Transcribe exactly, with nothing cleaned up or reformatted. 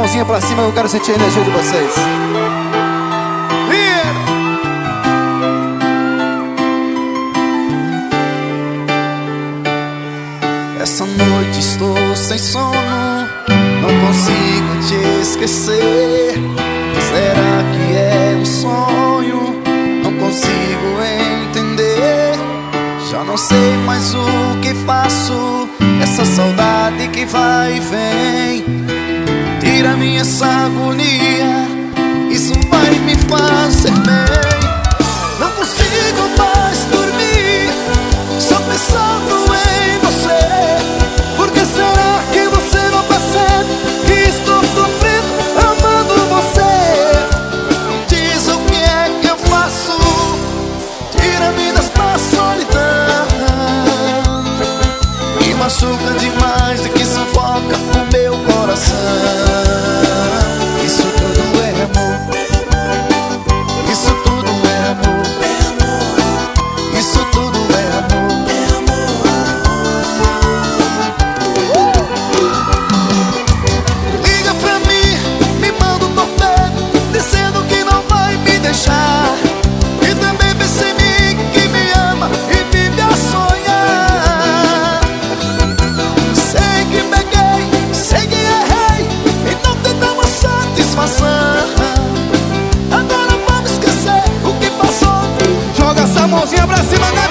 mãozinha pra cima, eu quero sentir a energia de vocês. Essa noite estou sem sono, não consigo te esquecer. Será que é um sonho? Não consigo entender. Já não sei mais o que faço. Essa saudade que vai e vem tira-me essa agonia. Isso vai me fazer bem. Não consigo mais dormir, só pensando em você. Por que será que você não percebe que estou sofrendo amando você? Diz o que é que eu faço, tira-me desta solidão. Me machuca demais e que sufoca o meu coração. Isso tudo é amor. Isso tudo é amor. Isso tudo é amor. Liga pra mim, me manda um torpedo, dizendo que não vai me deixar. E também pensa em mim, que me ama e vive a sonhar. Sei que peguei, sei que errei e não te dá uma satisfação. Agora vamos esquecer o que passou. Joga essa mãozinha pra cima, galera.